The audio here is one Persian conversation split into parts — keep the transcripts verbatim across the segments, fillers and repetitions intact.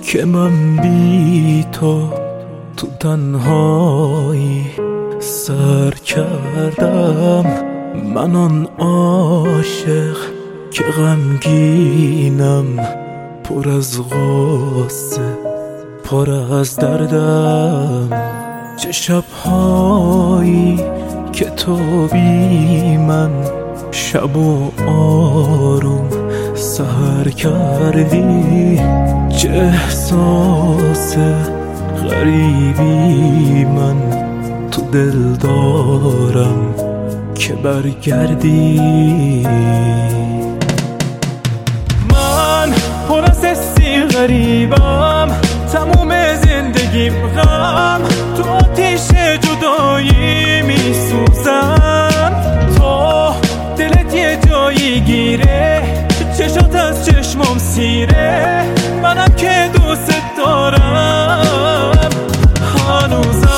که من بی تو تو تنهایی سر کردم. من آن عاشق که غمگینم، پر از غصه پر از دردم. چه شبهایی که تو بی من شب و آروم سحر کردی. چه احساس غریبی من تو دل دارم که برگردی. من پر از حسی غریبم، تموم زندگیم غم، تو آتیش جدایی می سوزم. تو دلت یه جایی گیره، چشات از چشمم سیره، منم که دوست دارم هنوزم.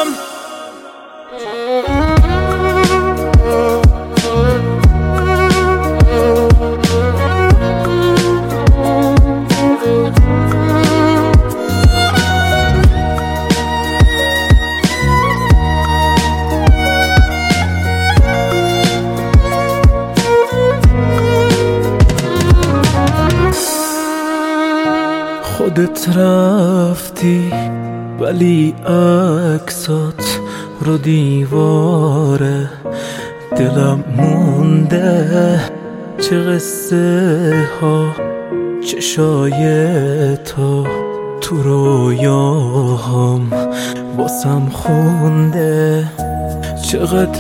خودت رفتی ولی عکسات رو دیواره دلم مونده. چه قصه ها چشای تو تو رویاهام واسم خونده. چقدر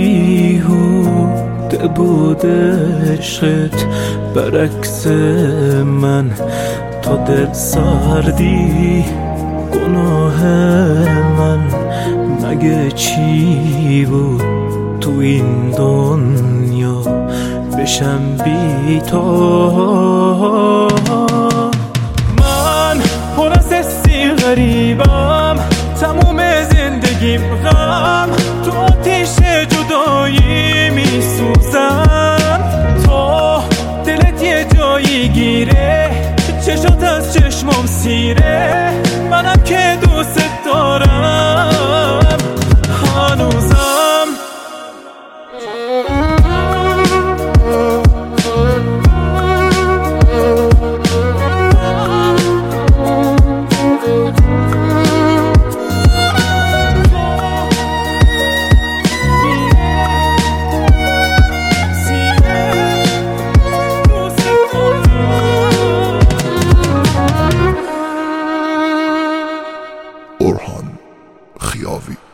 بیهوده بود عشقت برعکس من، تو دل سردی. گناه من مگه چی بود تو این دنیا بشم بی تو؟ من پر از حسی غریبم، تموم زندگیم غم، تو آتیش جدایی می سوزم. تو دلت یه جایی گیره، چشات از چشمم سیره، منم که دوست دارم هنوزم. Orhan Khiavi.